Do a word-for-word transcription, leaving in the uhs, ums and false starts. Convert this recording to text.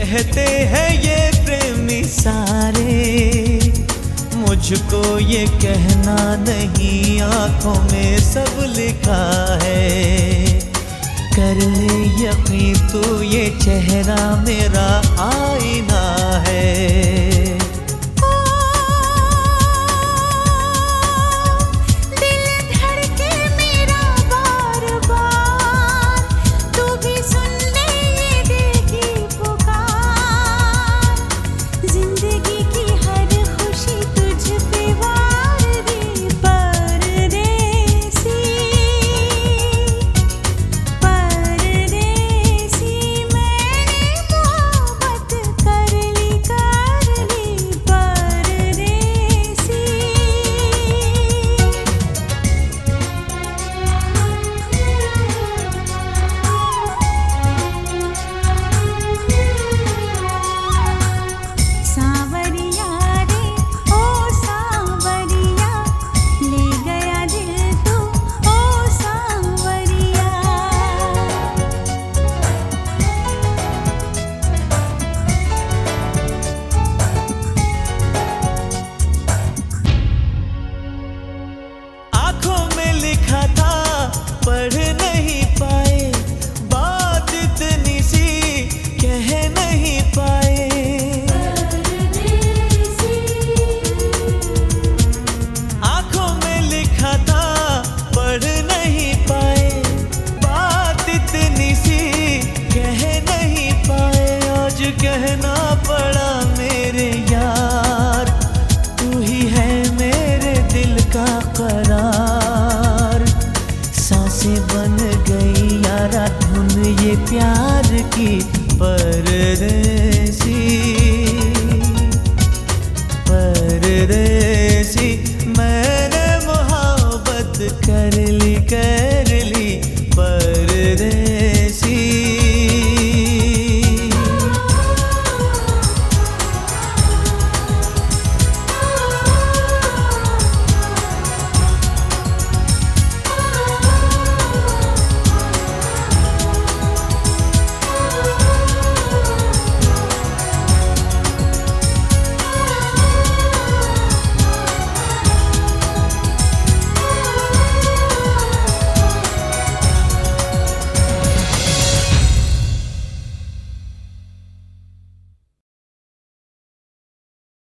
कहते हैं ये प्रेमी सारे, मुझको ये कहना नहीं, आंखों में सब लिखा है। कर ले यकीन तू ये चेहरा मेरा आईना है। लिखा था पढ़ नहीं पाए, बात इतनी सी कह नहीं पाए। आंखों में लिखा था पढ़ नहीं पाए, बात इतनी सी कह नहीं पाए। आज कहना पड़ा मेरे यार, तू ही है मेरे दिल का करार। सांसें बन गई यारा धुन ये प्यार की परदेसी, परदेसी। मैंने मोहब्बत कर ली कर ली परदेसी।